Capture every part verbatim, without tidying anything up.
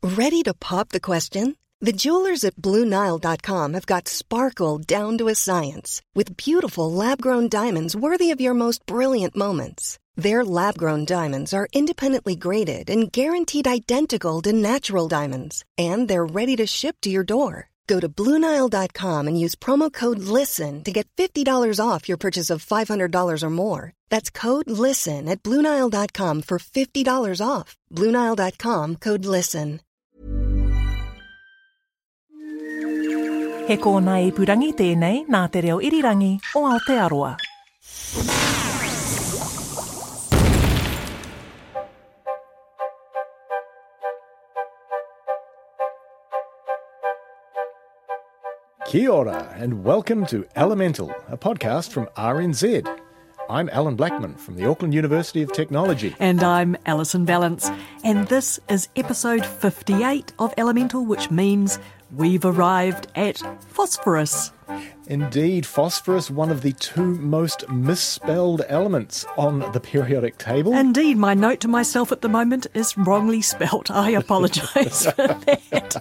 Ready to pop the question? The jewelers at Blue Nile dot com have got sparkle down to a science with beautiful lab-grown diamonds worthy of your most brilliant moments. Their lab-grown diamonds are independently graded and guaranteed identical to natural diamonds, and they're ready to ship to your door. Go to Blue Nile dot com and use promo code LISTEN to get fifty dollars off your purchase of five hundred dollars or more. That's code LISTEN at Blue Nile dot com for fifty dollars off. Blue Nile dot com, code LISTEN. He kōna ipurangi tēnei nā te reo irirangi o Aotearoa. Kia ora, and welcome to Elemental, a podcast from R N Z. I'm Alan Blackman from the Auckland University of Technology. And I'm Alison Valance. And this is episode fifty-eight of Elemental, which means we've arrived at phosphorus. Indeed, phosphorus, one of the two most misspelled elements on the periodic table. Indeed, my note to myself at the moment is wrongly spelt. I apologise for that.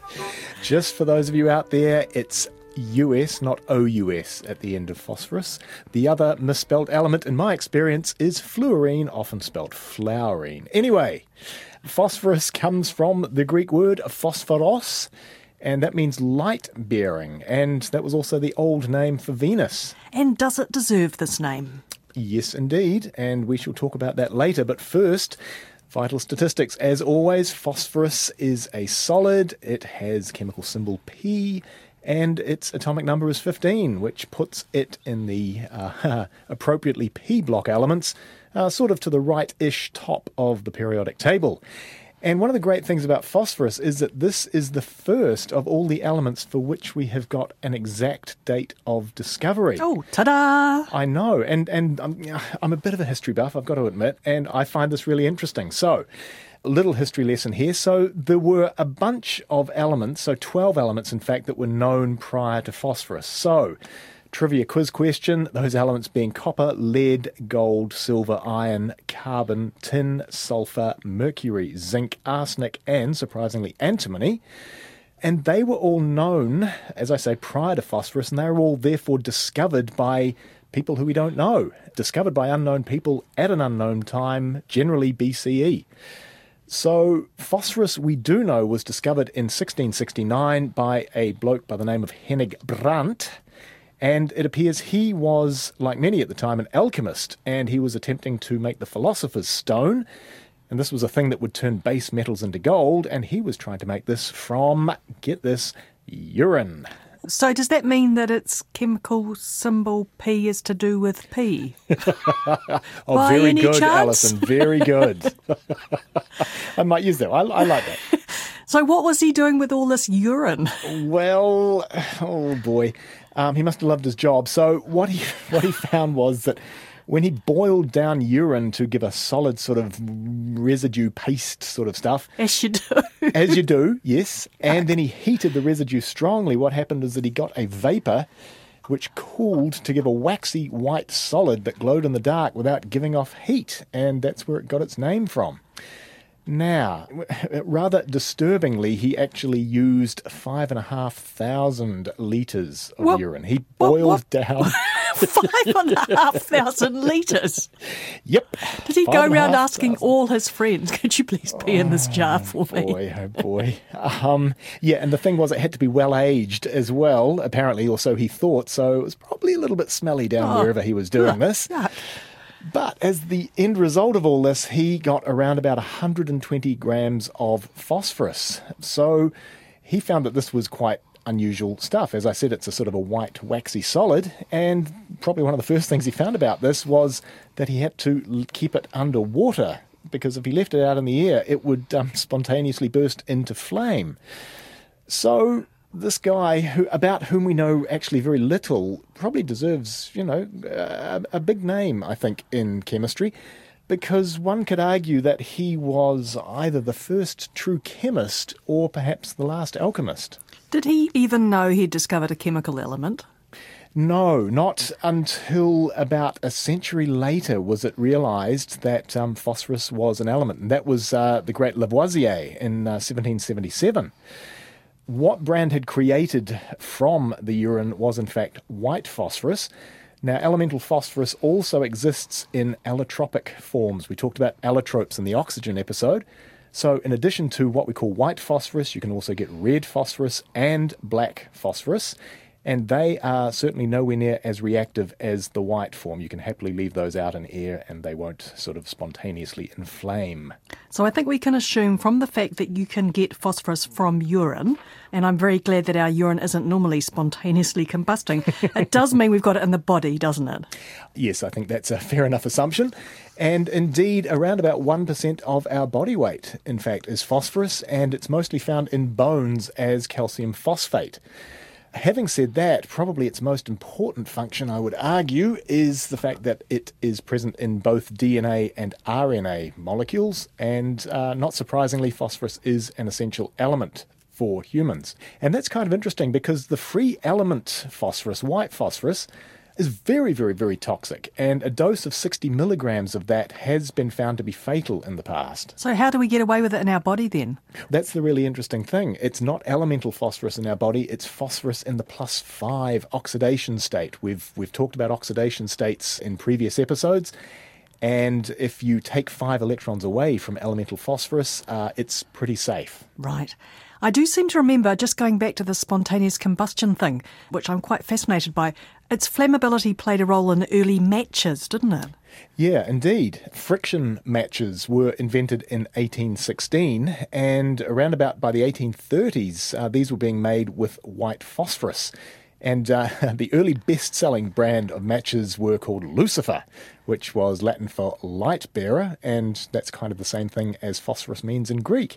Just for those of you out there, it's U S, not O U S at the end of phosphorus. The other misspelled element, in my experience, is fluorine, often spelled flouring. Anyway, phosphorus comes from the Greek word phosphoros, and that means light-bearing, and that was also the old name for Venus. And does it deserve this name? Yes, indeed, and we shall talk about that later. But first, vital statistics. As always, phosphorus is a solid. It has chemical symbol P, and its atomic number is fifteen, which puts it in the uh, appropriately P-block elements, uh, sort of to the right-ish top of the periodic table. And one of the great things about phosphorus is that this is the first of all the elements for which we have got an exact date of discovery. Oh, ta-da! I know, and, and I'm, I'm a bit of a history buff, I've got to admit, and I find this really interesting. So, a little history lesson here. So there were a bunch of elements, so twelve elements in fact, that were known prior to phosphorus. So, trivia quiz question, those elements being copper, lead, gold, silver, iron, carbon, tin, sulfur, mercury, zinc, arsenic, and, surprisingly, antimony. And they were all known, as I say, prior to phosphorus, and they were all therefore discovered by people who we don't know, discovered by unknown people at an unknown time, generally B C E. So phosphorus, we do know, was discovered in sixteen sixty-nine by a bloke by the name of Hennig Brandt. And it appears he was, like many at the time, an alchemist, and he was attempting to make the philosopher's stone. And this was a thing that would turn base metals into gold, and he was trying to make this from, get this, urine. So does that mean that its chemical symbol P is to do with pee? Oh, By very any good, chance? Alison, very good. I might use that. I, I like that. So what was he doing with all this urine? Well, oh boy, um, he must have loved his job. So what he what he found was that when he boiled down urine to give a solid sort of residue paste sort of stuff. As you do. As you do, yes. And then he heated the residue strongly. What happened is that he got a vapour which cooled to give a waxy white solid that glowed in the dark without giving off heat. And that's where it got its name from. Now, rather disturbingly, he actually used five and a half thousand litres of What? urine. He What? boiled What? down... Five and a half thousand litres. Yep. Did he Five go and a around half asking thousand. all his friends, could you please pee in this jar for me? Boy, oh boy. Um, yeah, and the thing was it had to be well aged as well, apparently, or so he thought, so it was probably a little bit smelly down Oh. wherever he was doing this. Yuck. But as the end result of all this, he got around about one hundred twenty grams of phosphorus. So he found that this was quite unusual stuff. As I said, it's a sort of a white, waxy solid, and probably one of the first things he found about this was that he had to l- keep it underwater, because if he left it out in the air, it would um, spontaneously burst into flame. So this guy, who about whom we know actually very little, probably deserves, you know, a, a big name, I think, in chemistry, because one could argue that he was either the first true chemist or perhaps the last alchemist. Did he even know he'd discovered a chemical element? No, not until about a century later was it realised that um, phosphorus was an element, and that was uh, the great Lavoisier in uh, seventeen seventy-seven. What Brand had created from the urine was in fact white phosphorus. Now, elemental phosphorus also exists in allotropic forms. We talked about allotropes in the oxygen episode. So in addition to what we call white phosphorus, you can also get red phosphorus and black phosphorus. And they are certainly nowhere near as reactive as the white form. You can happily leave those out in air and they won't sort of spontaneously inflame. So I think we can assume from the fact that you can get phosphorus from urine, and I'm very glad that our urine isn't normally spontaneously combusting, it does mean we've got it in the body, doesn't it? Yes, I think that's a fair enough assumption. And indeed, around about one percent of our body weight, in fact, is phosphorus, and it's mostly found in bones as calcium phosphate. Having said that, probably its most important function, I would argue, is the fact that it is present in both D N A and R N A molecules, and uh, not surprisingly, phosphorus is an essential element for humans. And that's kind of interesting because the free element phosphorus, white phosphorus, is very, very, very toxic, and a dose of sixty milligrams of that has been found to be fatal in the past. So how do we get away with it in our body then? That's the really interesting thing. It's not elemental phosphorus in our body, it's phosphorus in the plus five oxidation state. We've we've talked about oxidation states in previous episodes, and if you take five electrons away from elemental phosphorus, uh, it's pretty safe. Right. I do seem to remember, just going back to the spontaneous combustion thing, which I'm quite fascinated by, its flammability played a role in early matches, didn't it? Yeah, indeed. Friction matches were invented in eighteen sixteen, and around about by the eighteen thirties, uh, these were being made with white phosphorus. And uh, the early best-selling brand of matches were called Lucifer, which was Latin for light bearer, and that's kind of the same thing as phosphorus means in Greek.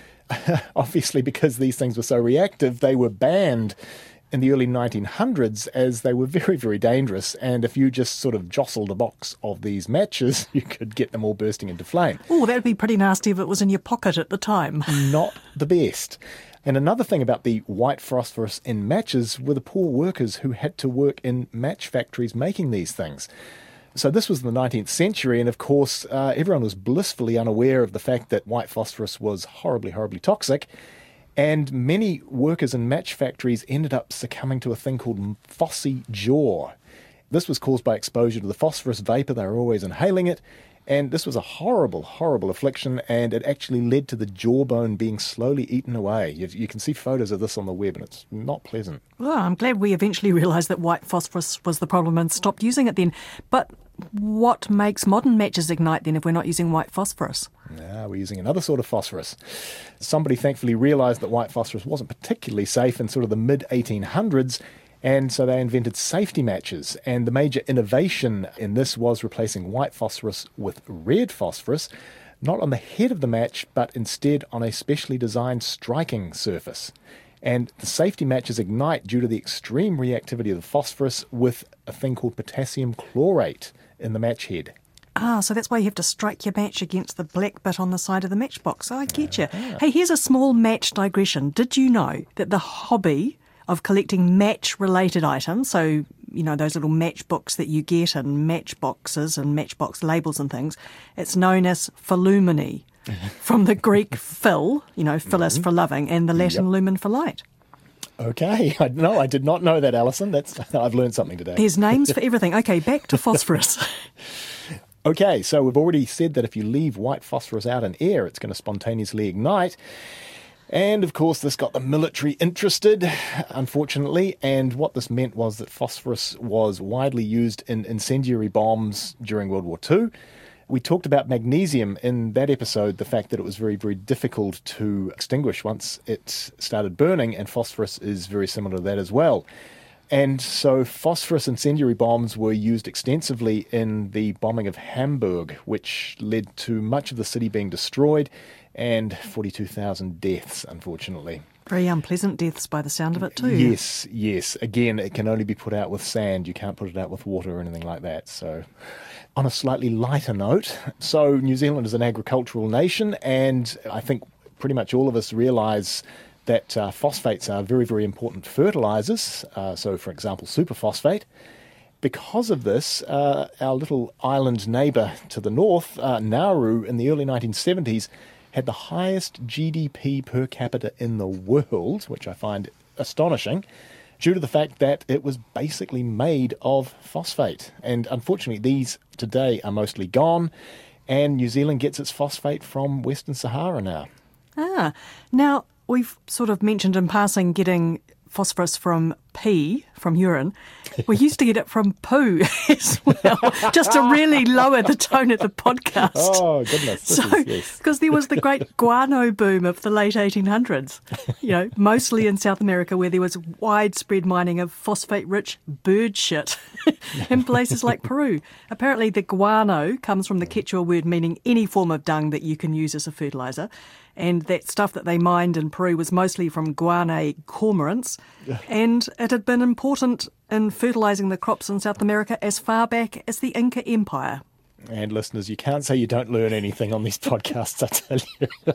Obviously, because these things were so reactive, they were banned in the early nineteen hundreds as they were very, very dangerous. And if you just sort of jostled a box of these matches, you could get them all bursting into flame. Oh, that would be pretty nasty if it was in your pocket at the time. Not the best. And another thing about the white phosphorus in matches were the poor workers who had to work in match factories making these things. So this was the nineteenth century, and of course, uh, everyone was blissfully unaware of the fact that white phosphorus was horribly, horribly toxic, and many workers in match factories ended up succumbing to a thing called phossy jaw. This was caused by exposure to the phosphorus vapour. They were always inhaling it, and this was a horrible, horrible affliction, and it actually led to the jawbone being slowly eaten away. You, you can see photos of this on the web, and it's not pleasant. Well, I'm glad we eventually realised that white phosphorus was the problem and stopped using it then. But what makes modern matches ignite then if we're not using white phosphorus? Now we're using another sort of phosphorus. Somebody thankfully realised that white phosphorus wasn't particularly safe in sort of the mid eighteen hundreds, and so they invented safety matches. And the major innovation in this was replacing white phosphorus with red phosphorus, not on the head of the match, but instead on a specially designed striking surface. And the safety matches ignite due to the extreme reactivity of the phosphorus with a thing called potassium chlorate in the match head. Ah, so that's why you have to strike your match against the black bit on the side of the matchbox. I get you. Uh-huh. Hey, here's a small match digression. Did you know that the hobby of collecting match-related items, so, you know, those little matchbooks that you get and matchboxes and matchbox labels and things, it's known as philumeny, from the Greek phil, you know, philus mm-hmm. for loving, and the Latin yep. lumen for light. Okay, I, no, I did not know that, Alison. That's I've learned something today. There's names for everything. Okay, back to phosphorus. Okay, so we've already said that if you leave white phosphorus out in air, it's going to spontaneously ignite. And, of course, this got the military interested, unfortunately, and what this meant was that phosphorus was widely used in incendiary bombs during World War Two. We talked about magnesium in that episode, the fact that it was very, very difficult to extinguish once it started burning, and phosphorus is very similar to that as well. And so phosphorus incendiary bombs were used extensively in the bombing of Hamburg, which led to much of the city being destroyed and forty-two thousand deaths, unfortunately. Very unpleasant deaths by the sound of it too. Yes, yes. Again, it can only be put out with sand. You can't put it out with water or anything like that. So, on a slightly lighter note, so New Zealand is an agricultural nation, and I think pretty much all of us realise that uh, phosphates are very, very important fertilisers. Uh, so, for example, superphosphate. Because of this, uh, our little island neighbour to the north, uh, Nauru, in the early nineteen seventies, had the highest G D P per capita in the world, which I find astonishing, due to the fact that it was basically made of phosphate. And unfortunately, these today are mostly gone, and New Zealand gets its phosphate from Western Sahara now. Ah, now we've sort of mentioned in passing getting phosphorus from pee, from urine. We used to get it from poo as well, just to really lower the tone of the podcast. Oh, goodness. This So, is, yes. because there was the great guano boom of the late eighteen hundreds, you know, mostly in South America, where there was widespread mining of phosphate-rich bird shit in places like Peru. Apparently the guano comes from the Quechua word meaning any form of dung that you can use as a fertiliser. And that stuff that they mined in Peru was mostly from guanea cormorants. And it had been important in fertilising the crops in South America as far back as the Inca Empire. And listeners, you can't say you don't learn anything on these podcasts, I tell you.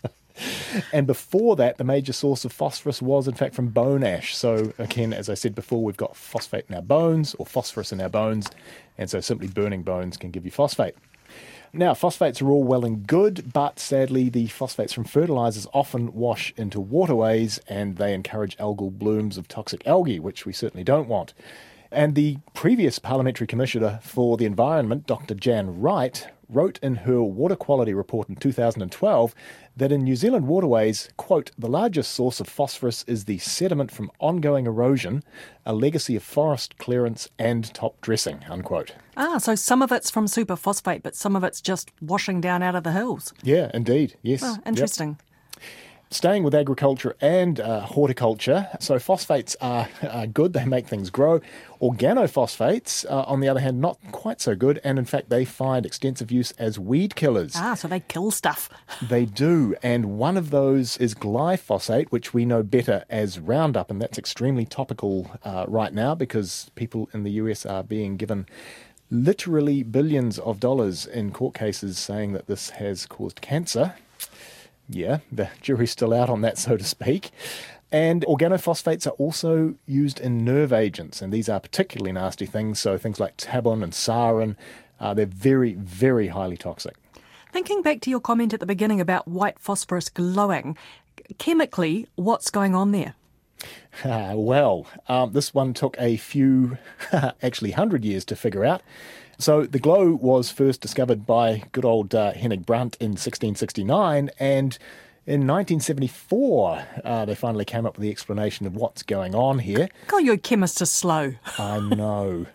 And before that, the major source of phosphorus was, in fact, from bone ash. So, again, as I said before, we've got phosphate in our bones, or phosphorus in our bones, and so simply burning bones can give you phosphate. Now, phosphates are all well and good, but sadly the phosphates from fertilisers often wash into waterways and they encourage algal blooms of toxic algae, which we certainly don't want. And the previous Parliamentary Commissioner for the Environment, Doctor Jan Wright, wrote in her water quality report in two thousand twelve that in New Zealand waterways, quote, the largest source of phosphorus is the sediment from ongoing erosion, a legacy of forest clearance and top dressing, unquote. Ah, so some of it's from superphosphate, but some of it's just washing down out of the hills. Yeah, indeed, yes. Oh, interesting. Yep. Staying with agriculture and uh, horticulture, so phosphates are, are good, they make things grow. Organophosphates, uh, on the other hand, not quite so good, and in fact they find extensive use as weed killers. Ah, so they kill stuff. They do, and one of those is glyphosate, which we know better as Roundup, and that's extremely topical uh, right now because people in the U S are being given literally billions of dollars in court cases saying that this has caused cancer. Yeah, the jury's still out on that, so to speak. And organophosphates are also used in nerve agents, and these are particularly nasty things. So things like tabun and sarin, uh, they're very, very highly toxic. Thinking back to your comment at the beginning about white phosphorus glowing, chemically, what's going on there? Uh, well, um, this one took a few, actually hundred years to figure out. So the glow was first discovered by good old uh, Hennig Brunt in sixteen sixty-nine, and in nineteen seventy-four uh, they finally came up with the explanation of what's going on here. God, your chemists are slow. I know.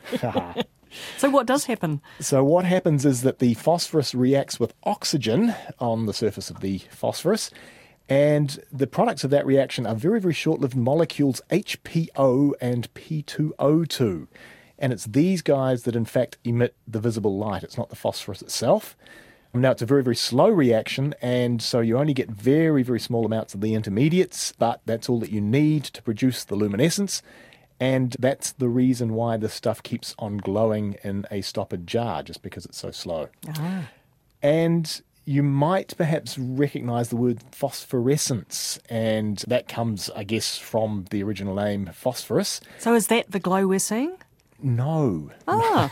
So what does happen? So what happens is that the phosphorus reacts with oxygen on the surface of the phosphorus, and the products of that reaction are very, very short-lived molecules, H P O and P two O two. And it's these guys that, in fact, emit the visible light. It's not the phosphorus itself. Now, it's a very, very slow reaction, and so you only get very, very small amounts of the intermediates, but that's all that you need to produce the luminescence. And that's the reason why this stuff keeps on glowing in a stoppered jar, just because it's so slow. Ah. And you might perhaps recognise the word phosphorescence, and that comes, I guess, from the original name phosphorus. So is that the glow we're seeing? No. Ah.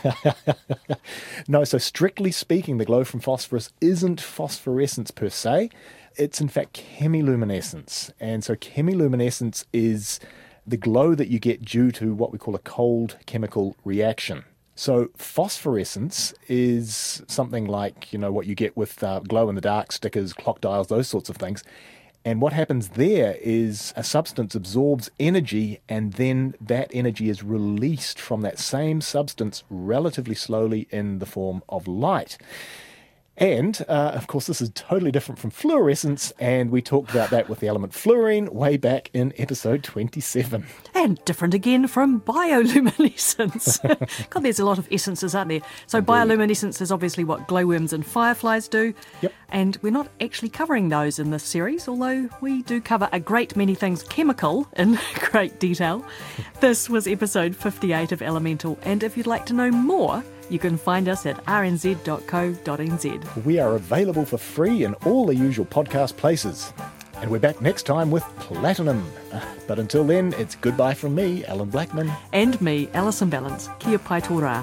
No, so strictly speaking, the glow from phosphorus isn't phosphorescence per se. It's in fact chemiluminescence. And so chemiluminescence is the glow that you get due to what we call a cold chemical reaction. So phosphorescence is something like, you know, what you get with uh, glow-in-the-dark stickers, clock dials, those sorts of things. And what happens there is a substance absorbs energy, and then that energy is released from that same substance relatively slowly in the form of light. And, uh, of course, this is totally different from fluorescence, and we talked about that with the element fluorine way back in episode twenty-seven. And different again from bioluminescence. God, there's a lot of essences, aren't there? So Indeed. Bioluminescence is obviously what glowworms and fireflies do. Yep. And we're not actually covering those in this series, although we do cover a great many things chemical in great detail. This was episode fifty-eight of Elemental, and if you'd like to know more, you can find us at r n z dot co dot n z. We are available for free in all the usual podcast places. And we're back next time with Platinum. But until then, it's goodbye from me, Alan Blackman. And me, Alison Ballance. Kia pai tō rā.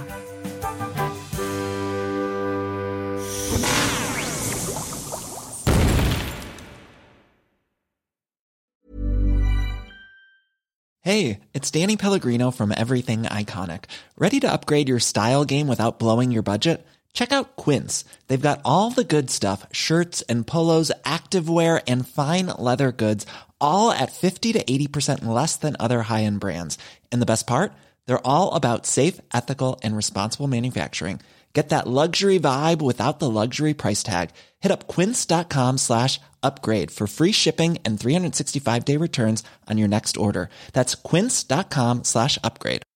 Hey, it's Danny Pellegrino from Everything Iconic. Ready to upgrade your style game without blowing your budget? Check out Quince. They've got all the good stuff, shirts and polos, activewear, and fine leather goods, all at fifty to eighty percent less than other high-end brands. And the best part? They're all about safe, ethical, and responsible manufacturing. Get that luxury vibe without the luxury price tag. Hit up quince.com slash upgrade for free shipping and three sixty-five day returns on your next order. That's quince.com slash upgrade.